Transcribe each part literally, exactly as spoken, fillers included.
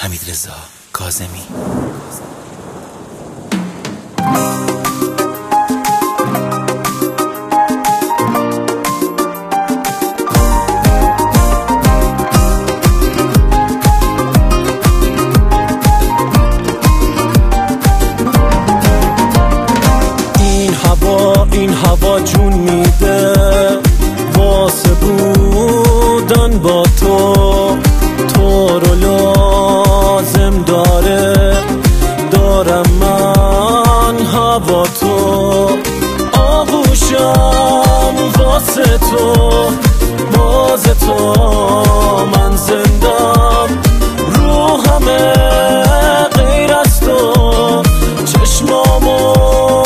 حمیدرضا کاظمی. این هوا جون میده واسه بودن با تو، تو رو لازم داره دارم من هوا تو، آغوشم واسه تو، باز تو من زندم، رو همه غیر از تو چشمامو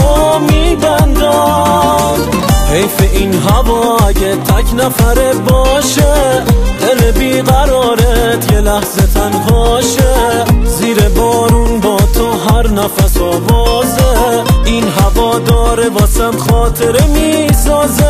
حیف این هوا اگه تک نفره باشه، دل بیقرارت یه لحظه تنهاشه، زیر بارون با تو هر نفس آوازه، این هوا داره واسم خاطره میسازه،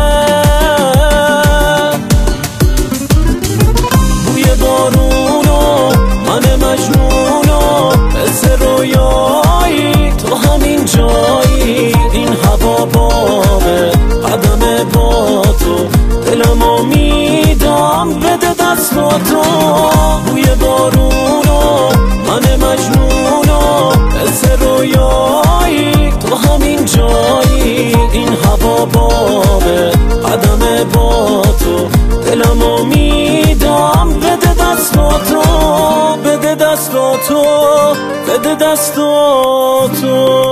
بوی بارونو من مجنونو حس رویایی تو همین جایی، این هوا باغه قدم با تو، دلمو میدم بده دست با تو، بوی بارونو من مجنونو حس رویایی تو همین جایی، این هوا باغه قدم با تو، دلمو میدم بده دست با تو، بده دست با تو، بده دست با تو.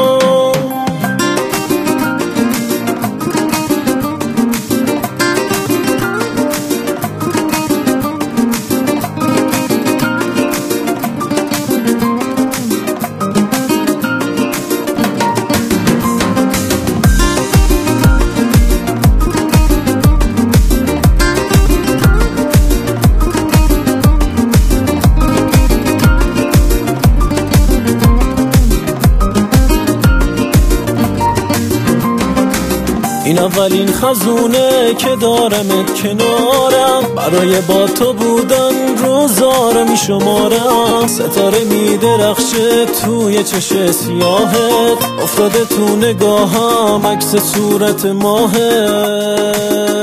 این اولین خزونه که دارمت کنارم، برای با تو بودن روزا رو میشمارم، ستاره میدرخشه توی چش سیاهت، افتاده تو نگاهم عکس صورت ماهت،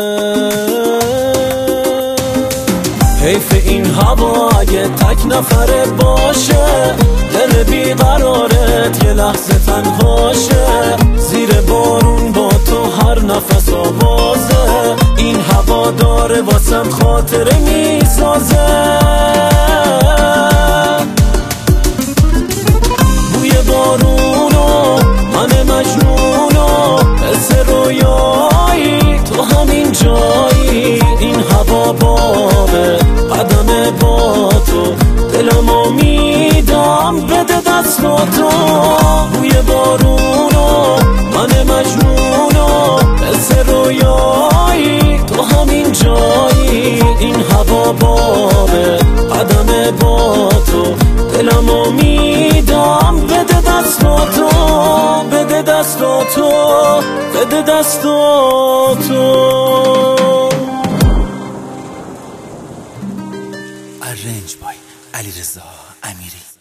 حیف این هوا اگه تک نفره باشه، دل بیقرارت یه لحظه تنهاشه، زیر بارون با تو هر نفس آوازه، این هوا داره واسم خاطره میسازه، بوی بارونو من مجنونو حس رویایی تو همین جایی، این هوا باغه قدم با تو، دلمو میدم بده دست با تو، بوی بارونو من مجنونو حس رویایی تو همین جایی، این هوا باغه قدم با تو، دلمو میدم بده دست با تو، بده دست با تو، بده دست با تو. Arranged by علیرضا امیری.